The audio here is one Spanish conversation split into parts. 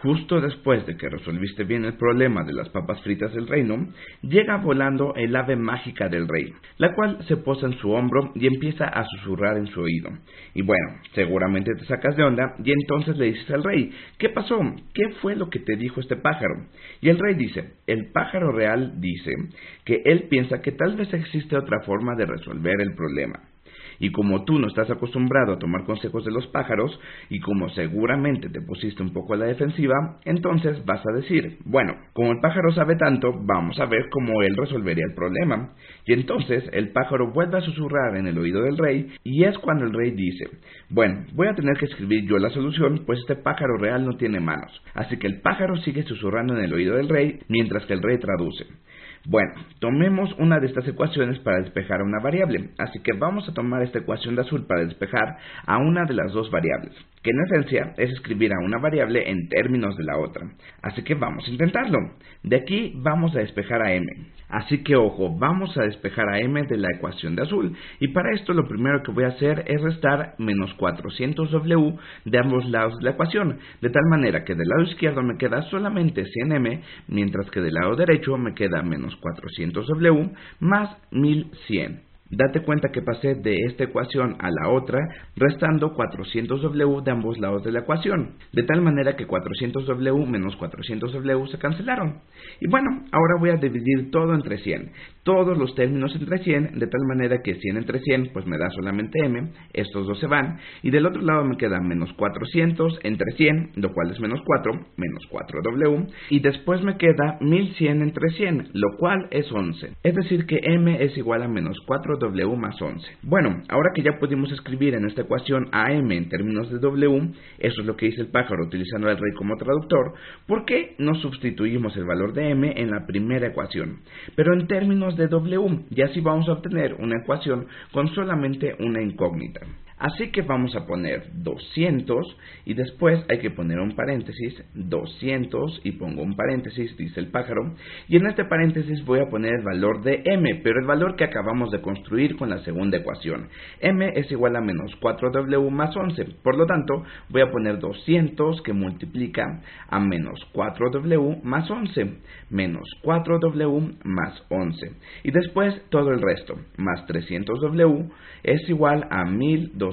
Justo después de que resolviste bien el problema de las papas fritas del reino, llega volando el ave mágica del rey, la cual se posa en su hombro y empieza a susurrar en su oído. Y bueno, seguramente te sacas de onda y entonces le dices al rey, ¿qué pasó? ¿Qué fue lo que te dijo este pájaro? Y el rey dice, el pájaro real dice que él piensa que tal vez existe otra forma de resolver el problema. Y como tú no estás acostumbrado a tomar consejos de los pájaros, y como seguramente te pusiste un poco a la defensiva, entonces vas a decir, bueno, como el pájaro sabe tanto, vamos a ver cómo él resolvería el problema. Y entonces el pájaro vuelve a susurrar en el oído del rey, y es cuando el rey dice, bueno, voy a tener que escribir yo la solución, pues este pájaro real no tiene manos. Así que el pájaro sigue susurrando en el oído del rey, mientras que el rey traduce. Bueno, tomemos una de estas ecuaciones para despejar a una variable, así que vamos a tomar esta ecuación de azul para despejar a una de las dos variables, que en esencia es escribir a una variable en términos de la otra. Así que vamos a intentarlo. De aquí vamos a despejar a m. Así que ojo, vamos a despejar a m de la ecuación de azul, y para esto lo primero que voy a hacer es restar menos 400w de ambos lados de la ecuación, de tal manera que del lado izquierdo me queda solamente 100m, mientras que del lado derecho me queda menos 400w más 1100. Date cuenta que pasé de esta ecuación a la otra restando 400w de ambos lados de la ecuación, de tal manera que 400w menos 400w se cancelaron. Y bueno, ahora voy a dividir todo entre 100, todos los términos entre 100, de tal manera que 100 entre 100 pues me da solamente m, estos dos se van, y del otro lado me queda menos 400 entre 100, lo cual es menos 4, menos 4w, y después me queda 1100 entre 100, lo cual es 11, es decir que m es igual a menos 4w más 11. Bueno, ahora que ya pudimos escribir en esta ecuación a m en términos de w, eso es lo que dice el pájaro utilizando al rey como traductor, ¿por qué no sustituimos el valor de m en la primera ecuación, pero en términos de w, y así vamos a obtener una ecuación con solamente una incógnita? Así que vamos a poner 200 y después hay que poner un paréntesis, 200 y pongo un paréntesis, dice el pájaro, y en este paréntesis voy a poner el valor de m, pero el valor que acabamos de construir con la segunda ecuación. M es igual a menos 4w más 11, por lo tanto voy a poner 200 que multiplica a menos 4w más 11, menos 4w más 11, y después todo el resto, más 300w es igual a 1200,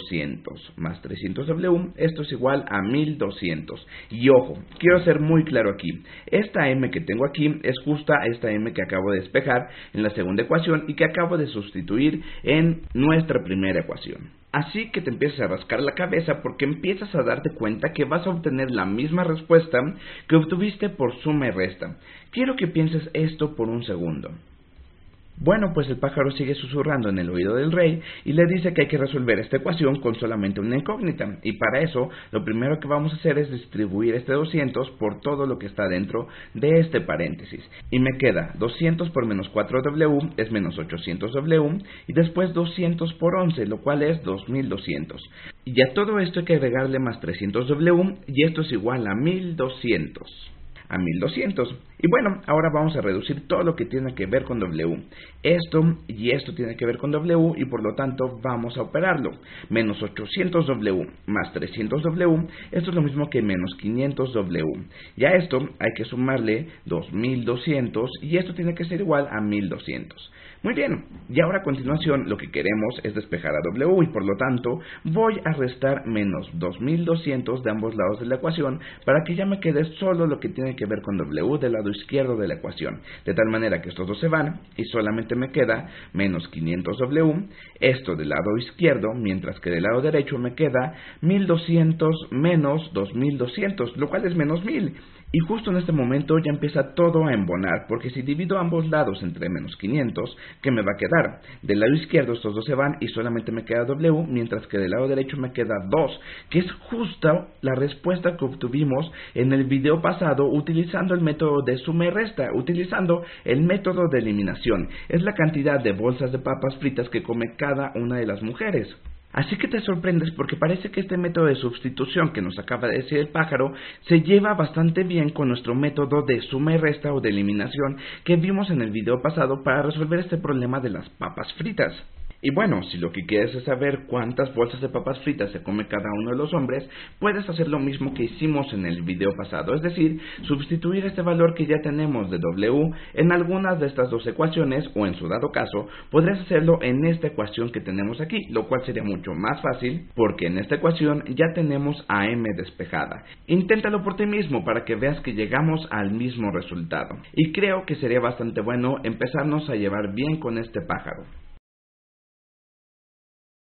más 300w, esto es igual a 1200. Y ojo, quiero ser muy claro aquí, esta m que tengo aquí es justa a esta m que acabo de despejar en la segunda ecuación y que acabo de sustituir en nuestra primera ecuación. Así que te empiezas a rascar la cabeza porque empiezas a darte cuenta que vas a obtener la misma respuesta que obtuviste por suma y resta. Quiero que pienses esto por un segundo. Bueno, pues el pájaro sigue susurrando en el oído del rey y le dice que hay que resolver esta ecuación con solamente una incógnita, y para eso lo primero que vamos a hacer es distribuir este 200 por todo lo que está dentro de este paréntesis, y me queda 200 por menos 4w es menos 800w, y después 200 por 11, lo cual es 2200, y a todo esto hay que agregarle más 300w, y esto es igual a 1200. Y bueno, ahora vamos a reducir todo lo que tiene que ver con w. Esto y esto tiene que ver con w y por lo tanto vamos a operarlo. Menos 800w más 300w, esto es lo mismo que menos 500w. Y a esto hay que sumarle 2200 y esto tiene que ser igual a 1200. Muy bien, y ahora a continuación lo que queremos es despejar a w y por lo tanto voy a restar menos 2200 de ambos lados de la ecuación para que ya me quede solo lo que tiene que ver con w del lado izquierdo de la ecuación, de tal manera que estos dos se van y solamente me queda menos 500w, esto del lado izquierdo, mientras que del lado derecho me queda 1200 menos 2200, lo cual es menos 1000. Y justo en este momento ya empieza todo a embonar, porque si divido ambos lados entre menos 500, ¿qué me va a quedar? Del lado izquierdo estos dos se van y solamente me queda w, mientras que del lado derecho me queda 2, que es justo la respuesta que obtuvimos en el video pasado utilizando el método de suma y resta, utilizando el método de eliminación. Es la cantidad de bolsas de papas fritas que come cada una de las mujeres. Así que te sorprendes porque parece que este método de sustitución que nos acaba de decir el pájaro se lleva bastante bien con nuestro método de suma y resta o de eliminación que vimos en el video pasado para resolver este problema de las papas fritas. Y bueno, si lo que quieres es saber cuántas bolsas de papas fritas se come cada uno de los hombres, puedes hacer lo mismo que hicimos en el video pasado, es decir, sustituir este valor que ya tenemos de W en algunas de estas dos ecuaciones, o en su dado caso, podrías hacerlo en esta ecuación que tenemos aquí, lo cual sería mucho más fácil, porque en esta ecuación ya tenemos a m despejada. Inténtalo por ti mismo para que veas que llegamos al mismo resultado, y creo que sería bastante bueno empezarnos a llevar bien con este pájaro.